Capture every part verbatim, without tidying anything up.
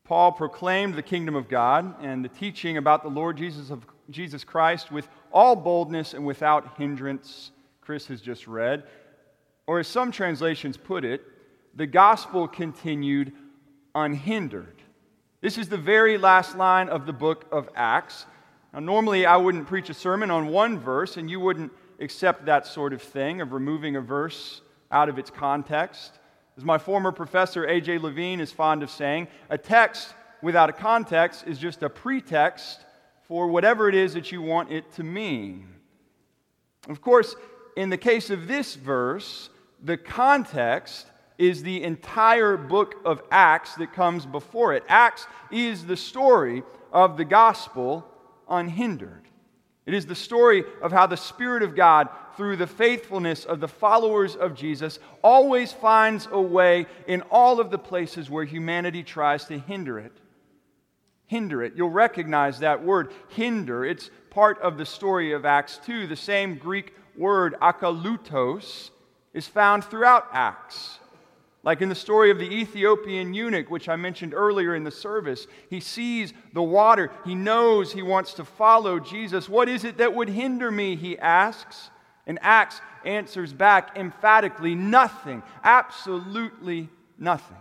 Paul proclaimed the kingdom of God and the teaching about the Lord Jesus of Jesus Christ with all boldness and without hindrance, Chris has just read. Or as some translations put it, the gospel continued unhindered. This is the very last line of the book of Acts. Now, normally I wouldn't preach a sermon on one verse, and you wouldn't accept that sort of thing, of removing a verse out of its context. As my former professor, A J Levine, is fond of saying, a text without a context is just a pretext for whatever it is that you want it to mean. Of course, in the case of this verse, the context is the entire book of Acts that comes before it. Acts is the story of the gospel unhindered. It is the story of how the Spirit of God, through the faithfulness of the followers of Jesus, always finds a way in all of the places where humanity tries to hinder it. Hinder it. You'll recognize that word, hinder. It's part of the story of Acts two. The same Greek word, akalutos, is found throughout Acts. Like in the story of the Ethiopian eunuch, which I mentioned earlier in the service, he sees the water. He knows he wants to follow Jesus. What is it that would hinder me, he asks. And Acts answers back emphatically, nothing. Absolutely nothing.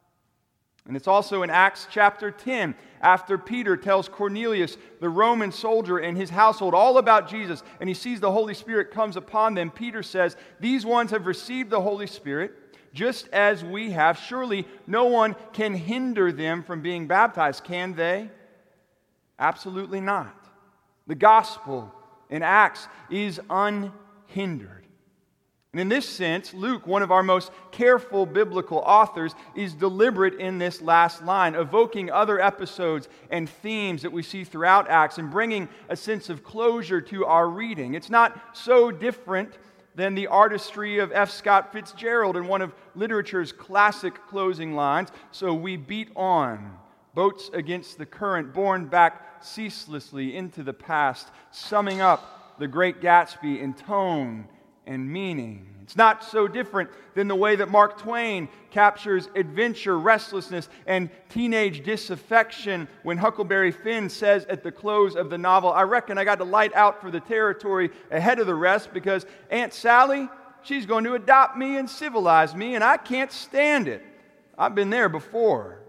And it's also in Acts chapter ten, after Peter tells Cornelius, the Roman soldier, and his household all about Jesus, and he sees the Holy Spirit comes upon them. Peter says, these ones have received the Holy Spirit, just as we have. Surely no one can hinder them from being baptized, can they? Absolutely not. The gospel in Acts is unhindered. And in this sense, Luke, one of our most careful biblical authors, is deliberate in this last line, evoking other episodes and themes that we see throughout Acts and bringing a sense of closure to our reading. It's not so different than the artistry of F. Scott Fitzgerald in one of literature's classic closing lines. So we beat on, boats against the current, borne back ceaselessly into the past, summing up the Great Gatsby in tone and meaning. It's not so different than the way that Mark Twain captures adventure, restlessness, and teenage disaffection when Huckleberry Finn says at the close of the novel, I reckon I got to light out for the territory ahead of the rest because Aunt Sally, she's going to adopt me and civilize me, and I can't stand it. I've been there before.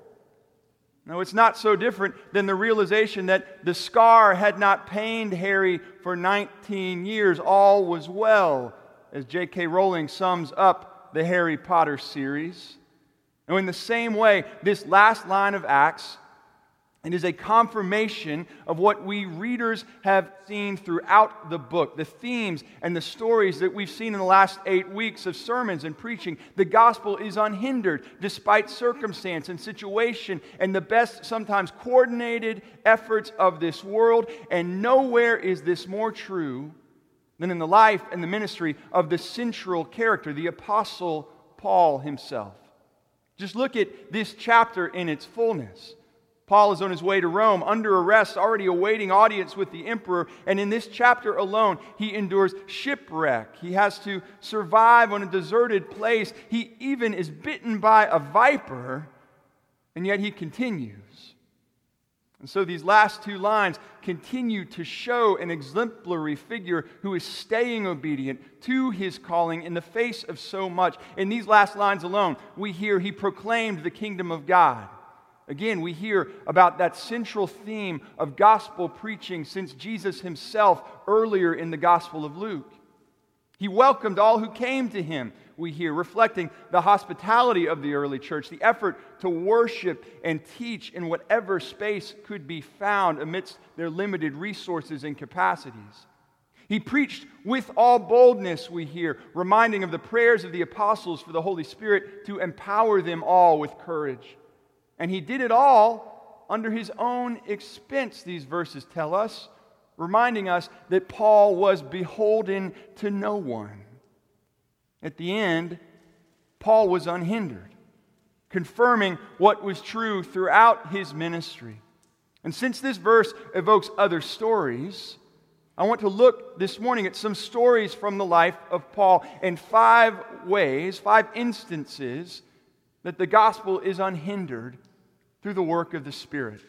No, it's not so different than the realization that the scar had not pained Harry for nineteen years. All was well, as J K Rowling sums up the Harry Potter series. And in the same way, this last line of Acts, it is a confirmation of what we readers have seen throughout the book, the themes and the stories that we've seen in the last eight weeks of sermons and preaching. The gospel is unhindered despite circumstance and situation and the best, sometimes coordinated efforts of this world. And nowhere is this more true than in the life and the ministry of the central character, the Apostle Paul himself. Just look at this chapter in its fullness. Paul is on his way to Rome, under arrest, already awaiting audience with the emperor, and in this chapter alone, he endures shipwreck. He has to survive on a deserted place. He even is bitten by a viper, and yet he continues. And so these last two lines continue to show an exemplary figure who is staying obedient to his calling in the face of so much. In these last lines alone, we hear he proclaimed the kingdom of God. Again, we hear about that central theme of gospel preaching since Jesus himself earlier in the Gospel of Luke. He welcomed all who came to him, we hear, reflecting the hospitality of the early church, the effort to worship and teach in whatever space could be found amidst their limited resources and capacities. He preached with all boldness, we hear, reminding of the prayers of the apostles for the Holy Spirit to empower them all with courage. And he did it all under his own expense, these verses tell us, reminding us that Paul was beholden to no one. At the end, Paul was unhindered, confirming what was true throughout his ministry. And since this verse evokes other stories, I want to look this morning at some stories from the life of Paul in five ways, five instances that the gospel is unhindered through the work of the Spirit.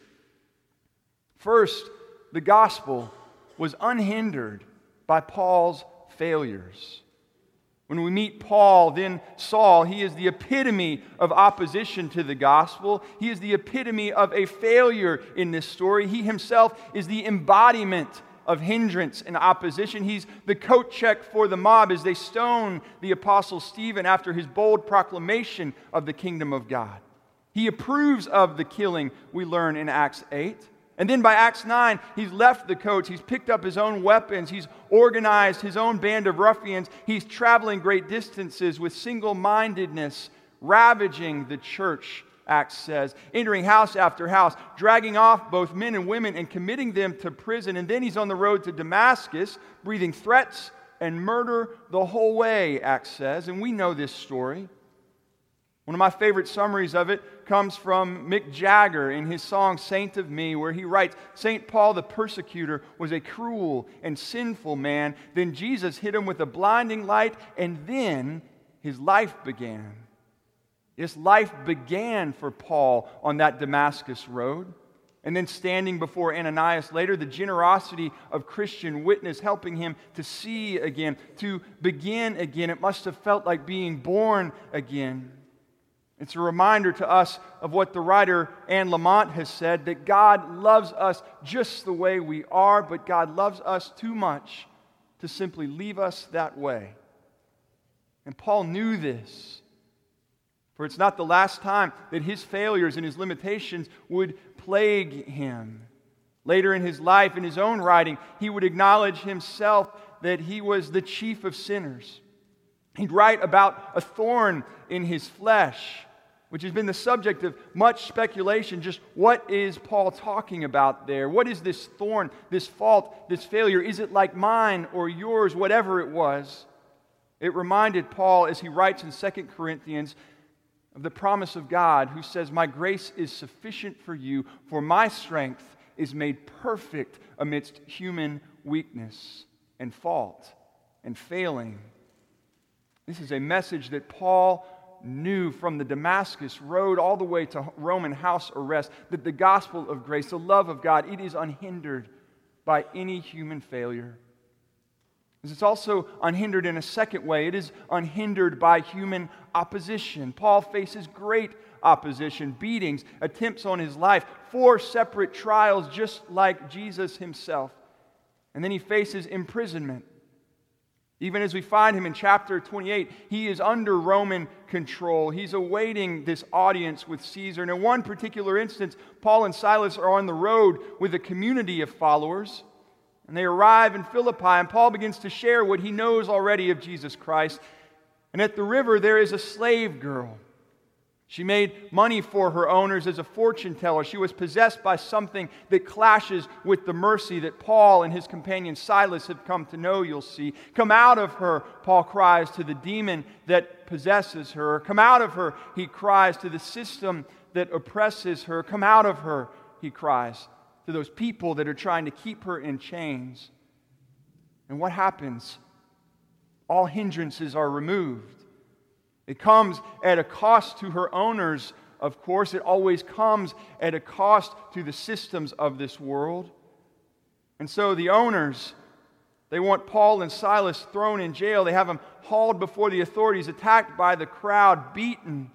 First, the gospel was unhindered by Paul's failures. When we meet Paul, then Saul, he is the epitome of opposition to the gospel. He is the epitome of a failure in this story. He himself is the embodiment of hindrance and opposition. He's the coat check for the mob as they stone the apostle Stephen after his bold proclamation of the kingdom of God. He approves of the killing, we learn in Acts eight. And then by Acts nine, he's left the coats, he's picked up his own weapons, he's organized his own band of ruffians, he's traveling great distances with single-mindedness, ravaging the church, Acts says, entering house after house, dragging off both men and women and committing them to prison. And then he's on the road to Damascus, breathing threats and murder the whole way, Acts says. And we know this story. One of my favorite summaries of it comes from Mick Jagger in his song Saint of Me, where he writes, Saint Paul the persecutor was a cruel and sinful man. Then Jesus hit him with a blinding light, and then his life began. His life began for Paul on that Damascus road. And then standing before Ananias later, the generosity of Christian witness helping him to see again, to begin again. It must have felt like being born again. It's a reminder to us of what the writer Anne Lamott has said, that God loves us just the way we are, but God loves us too much to simply leave us that way. And Paul knew this, for it's not the last time that his failures and his limitations would plague him. Later in his life, in his own writing, he would acknowledge himself that he was the chief of sinners. He'd write about a thorn in his flesh, which has been the subject of much speculation. Just what is Paul talking about there? What is this thorn, this fault, this failure? Is it like mine or yours, whatever it was? It reminded Paul, as he writes in Second Corinthians, of the promise of God, who says, my grace is sufficient for you, for my strength is made perfect amidst human weakness and fault and failing. This is a message that Paul knew from the Damascus road all the way to Roman house arrest, that the gospel of grace, the love of God, it is unhindered by any human failure. It's also unhindered in a second way. It is unhindered by human opposition. Paul faces great opposition, beatings, attempts on his life, four separate trials just like Jesus himself. And then he faces imprisonment. Even as we find him in chapter twenty-eight, he is under Roman control. He's awaiting this audience with Caesar. And in one particular instance, Paul and Silas are on the road with a community of followers. And they arrive in Philippi, and Paul begins to share what he knows already of Jesus Christ. And at the river, there is a slave girl. She made money for her owners as a fortune teller. She was possessed by something that clashes with the mercy that Paul and his companion Silas have come to know, you'll see. Come out of her, Paul cries to the demon that possesses her. Come out of her, he cries to the system that oppresses her. Come out of her, he cries to those people that are trying to keep her in chains. And what happens? All hindrances are removed. It comes at a cost to her owners, of course. It always comes at a cost to the systems of this world. And so the owners, they want Paul and Silas thrown in jail. They have them hauled before the authorities, attacked by the crowd, beaten.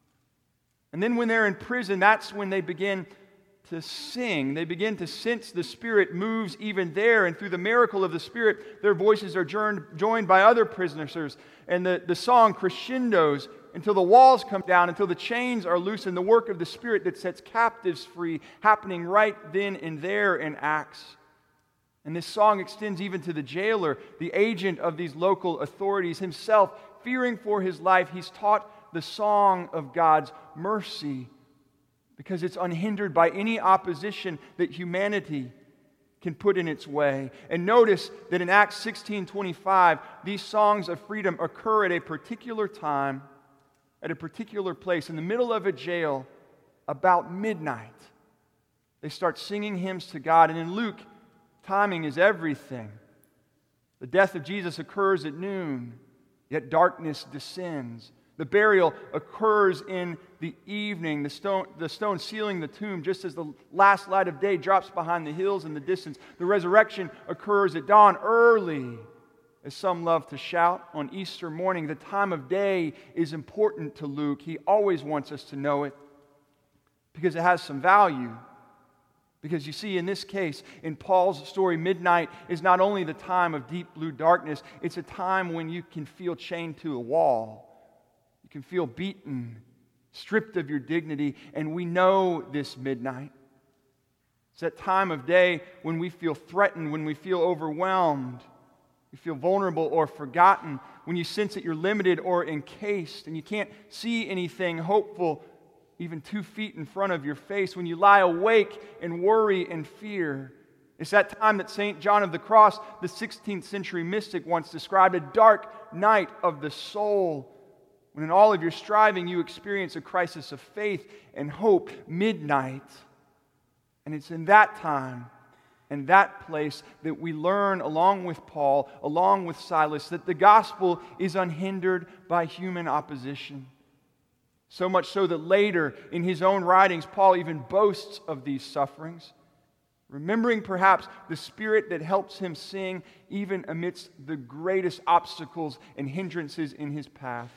And then when they're in prison, that's when they begin to sing. They begin to sense the Spirit moves even there, and through the miracle of the Spirit, their voices are joined, joined by other prisoners, and the, the song crescendos until the walls come down, until the chains are loosened, the work of the Spirit that sets captives free, happening right then and there in Acts. And this song extends even to the jailer, the agent of these local authorities himself, fearing for his life. He's taught the song of God's mercy, because it's unhindered by any opposition that humanity can put in its way. And notice that in Acts sixteen twenty-five, these songs of freedom occur at a particular time, at a particular place, in the middle of a jail, about midnight. They start singing hymns to God. And in Luke, timing is everything. The death of Jesus occurs at noon, yet darkness descends. The burial occurs in the evening, the stone, the stone sealing the tomb, just as the last light of day drops behind the hills in the distance. The resurrection occurs at dawn early, as some love to shout on Easter morning. The time of day is important to Luke. He always wants us to know it because it has some value. Because you see, in this case, in Paul's story, midnight is not only the time of deep blue darkness, it's a time when you can feel chained to a wall. You can feel beaten, stripped of your dignity, and we know this midnight. It's that time of day when we feel threatened, when we feel overwhelmed, you feel vulnerable or forgotten, when you sense that you're limited or encased and you can't see anything hopeful even two feet in front of your face, when you lie awake in worry and fear. It's that time that Saint John of the Cross, the sixteenth century mystic, once described, a dark night of the soul, when in all of your striving you experience a crisis of faith and hope, midnight. And it's in that time and that place that we learn, along with Paul, along with Silas, that the gospel is unhindered by human opposition. So much so that later in his own writings, Paul even boasts of these sufferings, remembering perhaps the Spirit that helps him sing even amidst the greatest obstacles and hindrances in his path.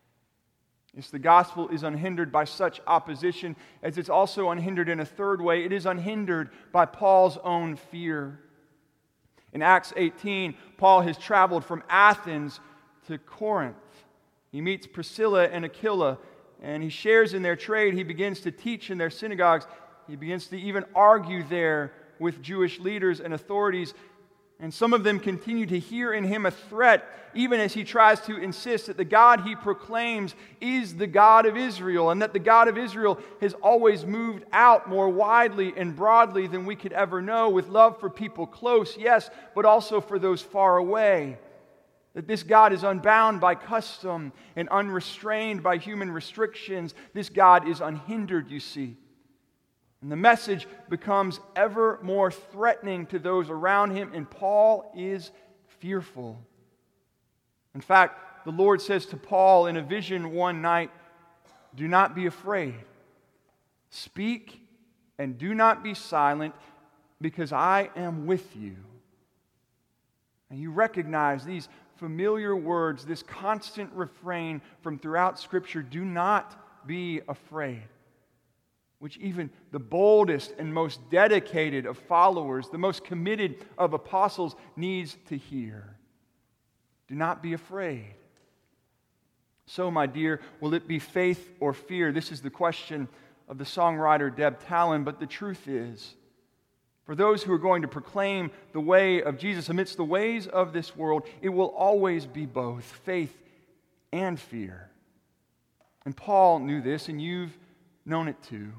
Yes, the gospel is unhindered by such opposition, as it's also unhindered in a third way. It is unhindered by Paul's own fear. In Acts eighteen, Paul has traveled from Athens to Corinth. He meets Priscilla and Aquila, and he shares in their trade. He begins to teach in their synagogues. He begins to even argue there with Jewish leaders and authorities. And some of them continue to hear in him a threat, even as he tries to insist that the God he proclaims is the God of Israel, and that the God of Israel has always moved out more widely and broadly than we could ever know, with love for people close, yes, but also for those far away. That this God is unbound by custom and unrestrained by human restrictions. This God is unhindered, you see. And the message becomes ever more threatening to those around him, and Paul is fearful. In fact, the Lord says to Paul in a vision one night, "Do not be afraid. Speak and do not be silent, because I am with you." And you recognize these familiar words, this constant refrain from throughout Scripture, "Do not be afraid," which even the boldest and most dedicated of followers, the most committed of apostles, needs to hear. Do not be afraid. So, my dear, will it be faith or fear? This is the question of the songwriter Deb Talon, but the truth is, for those who are going to proclaim the way of Jesus amidst the ways of this world, it will always be both faith and fear. And Paul knew this, and you've known it too.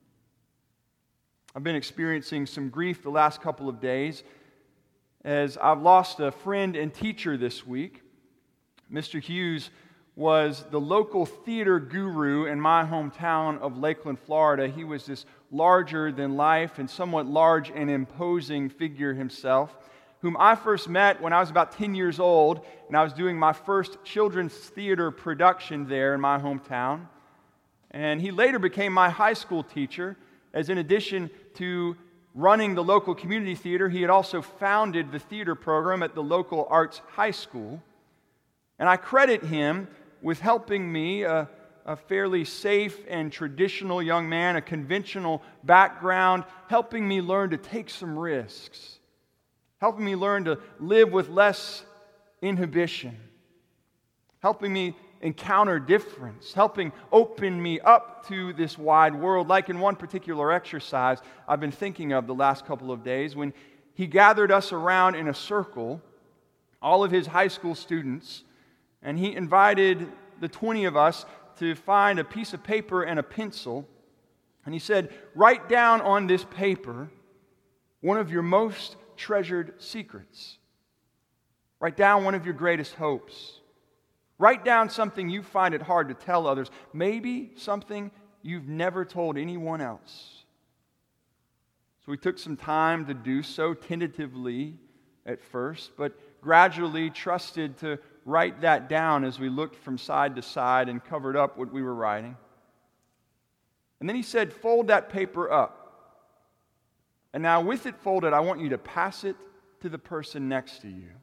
I've been experiencing some grief the last couple of days as I've lost a friend and teacher this week. Mister Hughes was the local theater guru in my hometown of Lakeland, Florida. He was this larger-than-life and somewhat large and imposing figure himself, whom I first met when I was about ten years old, and I was doing my first children's theater production there in my hometown. And he later became my high school teacher, as in addition to running the local community theater, he had also founded the theater program at the local arts high school. And I credit him with helping me, a, a fairly safe and traditional young man, a conventional background, helping me learn to take some risks, helping me learn to live with less inhibition, helping me encounter difference, helping open me up to this wide world, like in one particular exercise I've been thinking of the last couple of days, when he gathered us around in a circle, all of his high school students, and he invited the twenty of us to find a piece of paper and a pencil, and he said, "Write down on this paper one of your most treasured secrets. Write down one of your greatest hopes. Write down something you find it hard to tell others, maybe something you've never told anyone else." So we took some time to do so, tentatively at first, but gradually trusted to write that down as we looked from side to side and covered up what we were writing. And then he said, fold that paper up. And now with it folded, I want you to pass it to the person next to you.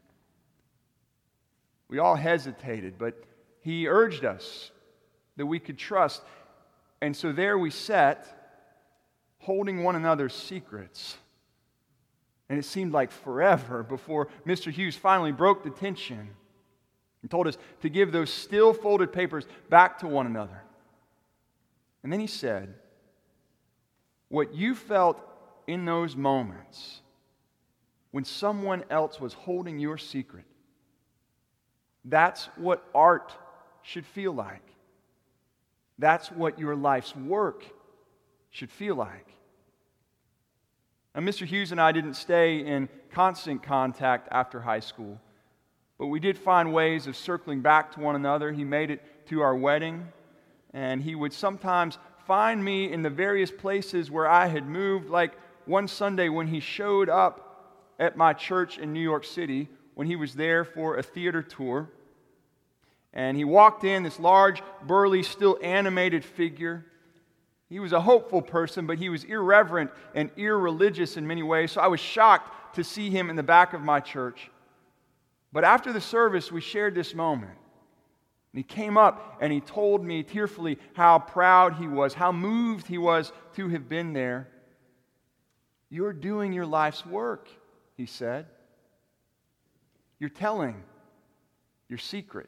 We all hesitated, but he urged us that we could trust. And so there we sat, holding one another's secrets. And it seemed like forever before Mister Hughes finally broke the tension and told us to give those still folded papers back to one another. And then he said, what you felt in those moments when someone else was holding your secret, that's what art should feel like. That's what your life's work should feel like. Now, Mister Hughes and I didn't stay in constant contact after high school, but we did find ways of circling back to one another. He made it to our wedding, and he would sometimes find me in the various places where I had moved, like one Sunday when he showed up at my church in New York City when he was there for a theater tour. And he walked in, this large, burly, still animated figure. He was a hopeful person, but he was irreverent and irreligious in many ways, so I was shocked to see him in the back of my church. But after the service, we shared this moment. And he came up and he told me tearfully how proud he was, how moved he was to have been there. You're doing your life's work, he said. You're telling your secret.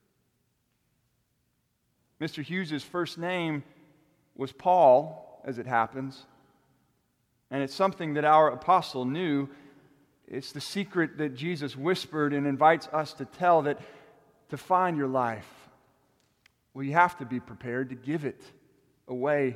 Mister Hughes' first name was Paul, as it happens. And it's something that our apostle knew. It's the secret that Jesus whispered and invites us to tell, that to find your life, well, you have to be prepared to give it away.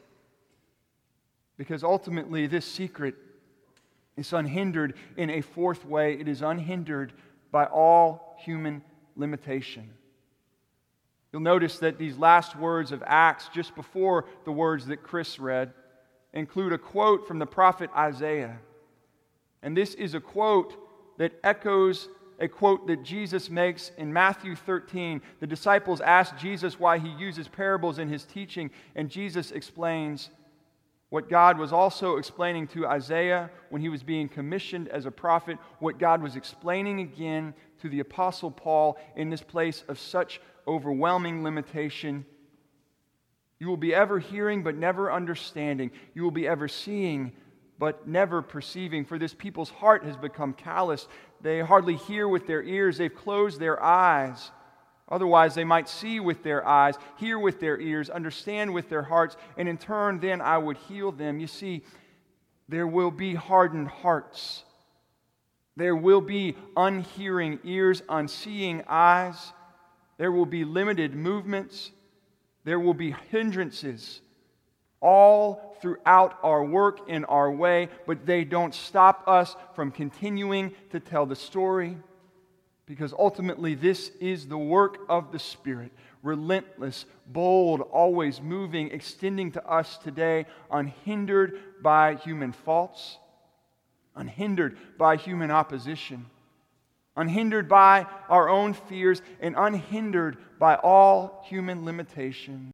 Because ultimately, this secret is unhindered in a fourth way. It is unhindered by all human limitation. You'll notice that these last words of Acts, just before the words that Chris read, include a quote from the prophet Isaiah. And this is a quote that echoes a quote that Jesus makes in Matthew thirteen. The disciples ask Jesus why he uses parables in his teaching, and Jesus explains what God was also explaining to Isaiah when he was being commissioned as a prophet, what God was explaining again to the Apostle Paul in this place of such overwhelming limitation. You will be ever hearing but never understanding. You will be ever seeing but never perceiving. For this people's heart has become calloused. They hardly hear with their ears. They've closed their eyes. Otherwise, they might see with their eyes, hear with their ears, understand with their hearts, and in turn, then I would heal them. You see, there will be hardened hearts. There will be unhearing ears, unseeing eyes. There will be limited movements. There will be hindrances all throughout our work in our way, but they don't stop us from continuing to tell the story, because ultimately this is the work of the Spirit, relentless, bold, always moving, extending to us today, unhindered by human faults, unhindered by human opposition, unhindered by our own fears, and unhindered by all human limitation.